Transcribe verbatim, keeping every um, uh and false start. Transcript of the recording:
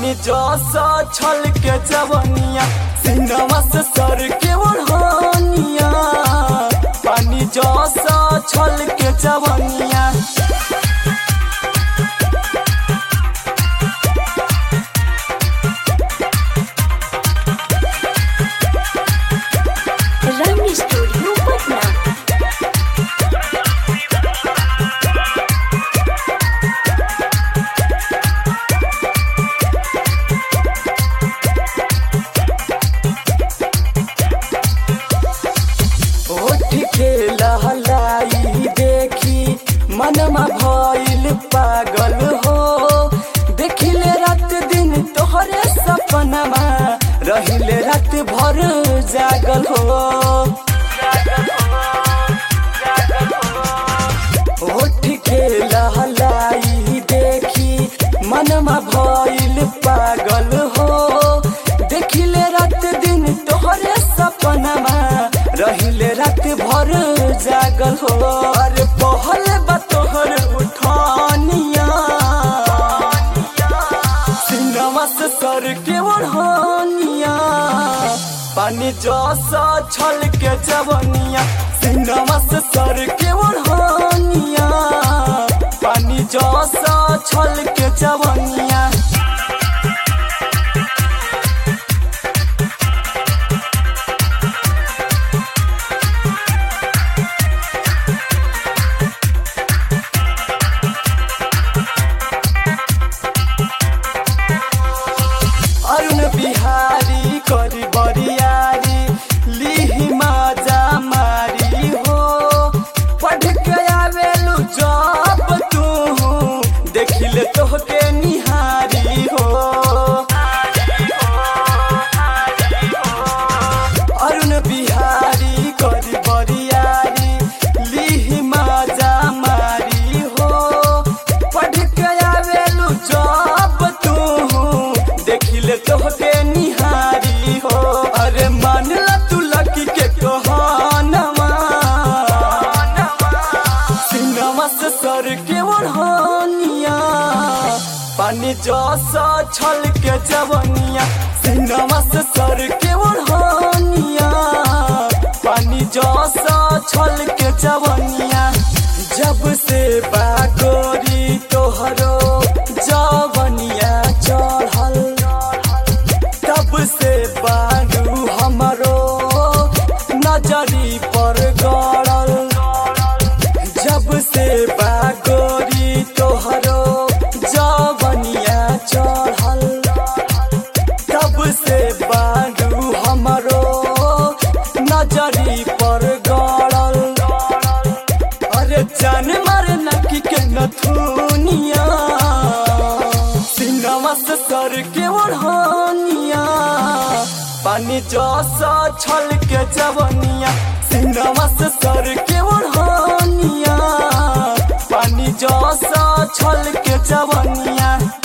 पानी जैसा छल के जवनिया सिंगमा से सर के ओढ़निया पानी जैसा छल के जवनिया रंग स्टूडियो पटना। लहलाई देखी मनमा भइल पागल हो देखिले रात दिन तोहरे सपनमा रहिले रात भर जागल हो होठ के लहलाई देखी मनमा भइल पागल हो देखिले रात दिन तोहरे सपनमा रहिले रात भर जागल हो अरे पहले बतोहर उठानिया सिंगमा से सर के ओढ़निया पानी जैसा छल के जवनिया सिंगमा से सर के ओढ़निया पानी जैसा छल के जवनिया अरुण बिहारी करी बरियारी लिही माजा मारी हो पढ़ के आवेलू जब तू देखिले तोहके निहारी हो अरुण बिहारी करी बरियारी लिही माजा मारी हो पढ़ के आवेलू जब तू देखिले तोहके निहारी हो अरे मानला तू लकी के कहनवा सिंगमा से सर के ओढ़निया पानी जैसा छल के जवनिया सिंगमा से सर के ओढ़निया पानी जैसा छल के जवनिया जब से बागोरी तोहरो जवनिया चढ़ल तब से बारू हमरो नजरी पर गड़ल जब से बागोरी तोहरो जवनिया चढ़ल तब से बारू हमरो नजरी पर गड़ल अरे जान मारे नकी के नथुनिया सिंगमा से सर के ओढ़निया पानी जैसा छल के जवनिया सिंगमा से सर के ओढ़निया पानी जैसा छल के जवनिया।